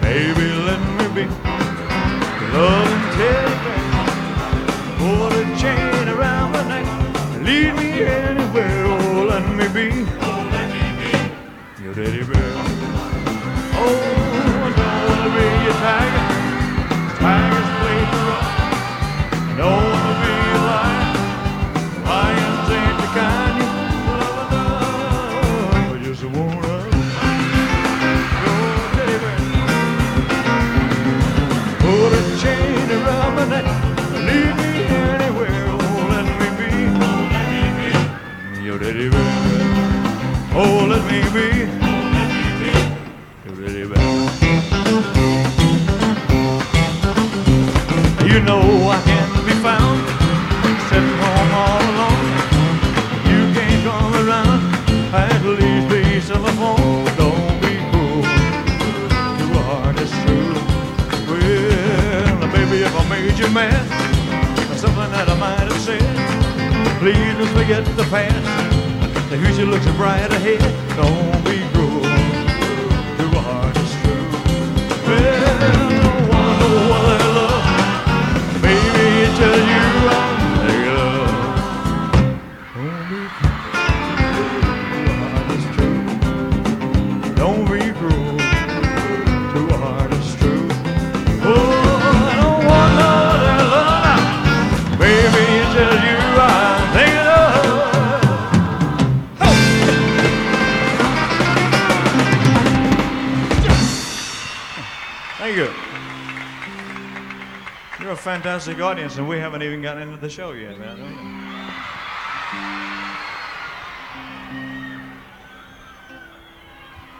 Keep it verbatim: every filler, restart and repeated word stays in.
Baby, let me be your loving teddy bear. Put a chain around my neck, lead me anywhere. Oh, let me be, oh, let me be your teddy bear. Oh, I don't want to be your tiger. Tigers play the rough. I don't want to be a lion. Lions ain't the kind you love enough. I just wanna your teddy bear. Put a chain around my neck, lead me anywhere. Oh, let me be, oh, let me be your teddy bear. Oh, let me be, oh, let me be your teddy bear. You know I can be found sitting home all alone. You can't come around, at least piece of a phone. Don't be cruel to a heart that's true. Well, baby, if I made you mad, something that I might have said, please don't forget the past. The future looks bright ahead. Don't be cruel to a heart that's true. Well, I don't wanna know what I love. Baby, tell you I'm making love. Don't be cruel to a heart that's true. Don't be cruel to a heart that's true. Oh, I don't want no other love now. Baby, tell you I'm making love. Thank you. You're a fantastic audience, and we haven't even gotten into the show yet, man.